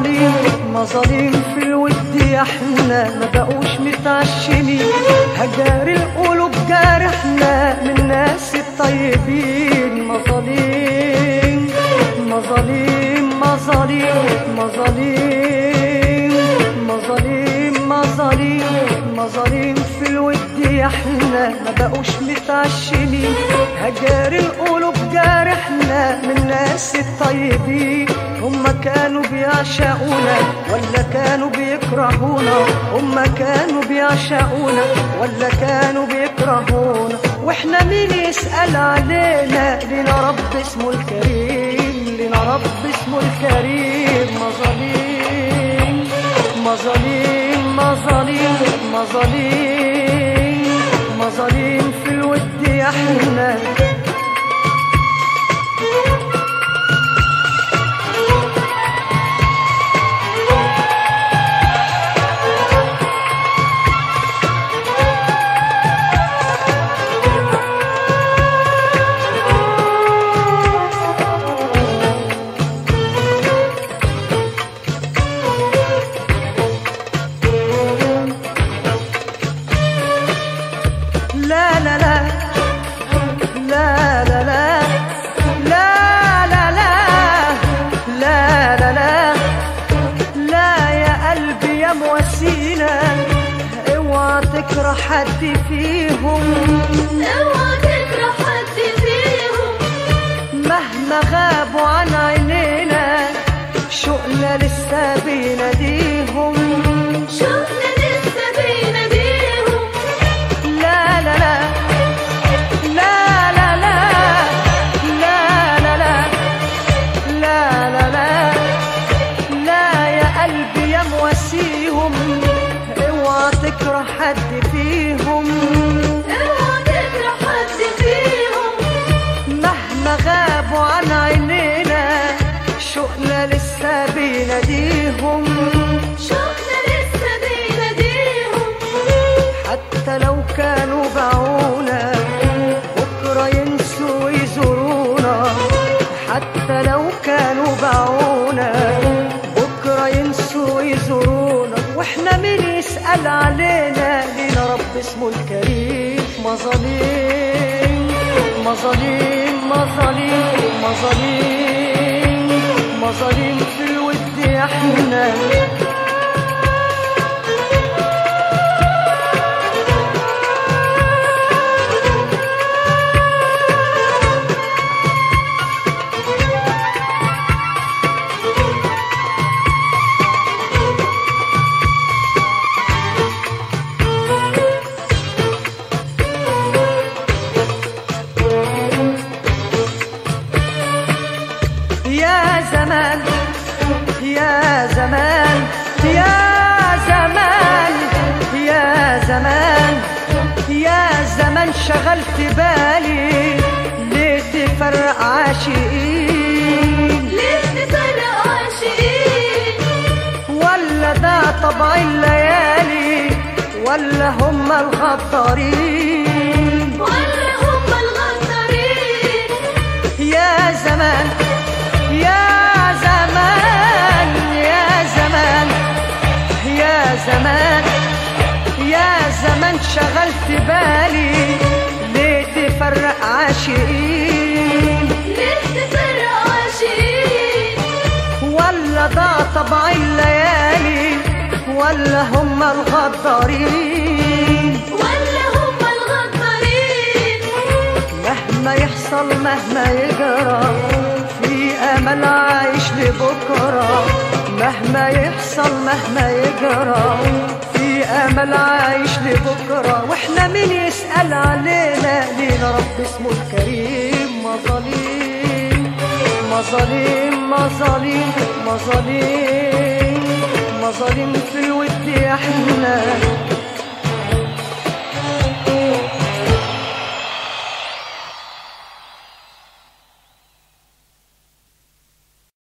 مظالم في الود احنا ما بقوش متعشمين، هجار القلوب جارحنا من الناس الطيبين. مظالم مظالم مظالم مظالم مظالم مظالم مظالم في الود احنا ما بقوش متعشمين، هجار القلوب جارحنا من الناس الطيبين. هم كانوا بيعشقونا ولا كانوا بيكرهونا؟ هم كانوا بيعشقونا ولا كانوا بيكرهونا؟ واحنا مين يسأل علينا؟ لنا رب اسمه الكريم، لنا رب اسمه الكريم. مظالم مظالم مظالم مظالم مظالم في الود احنا. لا لا لا لا لا لا لا لا لا لا لا لا يا قلبي يا مواسينا، اوعى تكره حد فيهم، اوعى تكره حد فيهم. مهما غابوا عن عينينا شوقنا لسه بيناديهم، شوقنا لسه بيناديهم. لا لا لا لا لا لا لا لا لا لا لا لا يا قلبي يا مواسيهم، اوعى تكره حد فيهم، اوعى تكره حد فيهم. مهما غابوا عن عينينا شوقنا لسه بيناديهم، شوقنا لسه بيناديهم. حتى لو كانوا باعونا بكرة ينسوا ويزورونا، حتى لو كانوا باعونا بكرة ينسوا ويزورونا. واحنا مين يسأل علينا؟ لينا رب اسمه الكريم. مظالم مظالم مظالم مظالم مظالم في الود احنا. يا زمان يا زمان يا زمان يا زمان يا زمان شغلت بالي ليه تفرق عاشقين؟ ليه تفرق عاشقين؟ ولا ده طبع الليالي ولا هم الغدارين؟ ولا هم الغدارين؟ يا زمان يا زمان يا زمان يا زمان يا زمان شغلت بالي ليه تفرق عاشقين؟ ليه تفرق عاشقين؟ ولا ضاع طبع الليالي ولا هم الغدارين؟ ولا هم الغدارين؟ مهما يحصل مهما يجرى في امل عايش لبكره، مهما يحصل مهما يجرى في امل عايش لبكره. واحنا مين يسأل علينا؟ لينا رب اسمه الكريم. مظالم مظالم مظالم مظالم مظالم في الود احنا.